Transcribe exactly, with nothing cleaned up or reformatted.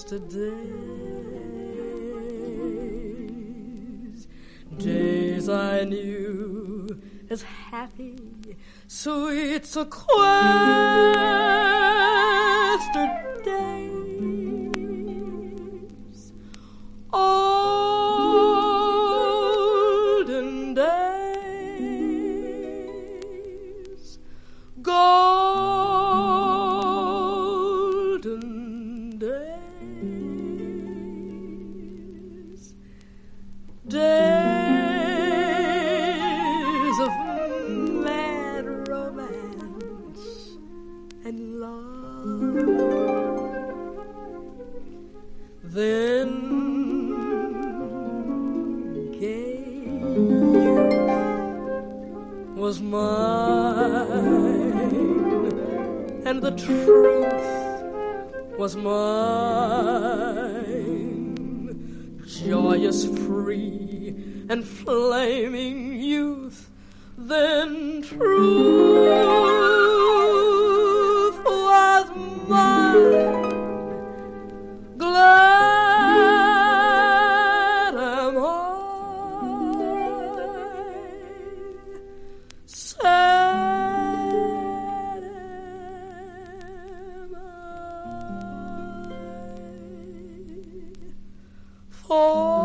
yesterdays, days I knew as happy, sweet, sequestered days, olden days, golden days, days of mad romance and love. Then gay youth was mine, and the truth was mine. Joyous, free, and flaming youth, then truth was mine. Glad am I, sad am I, for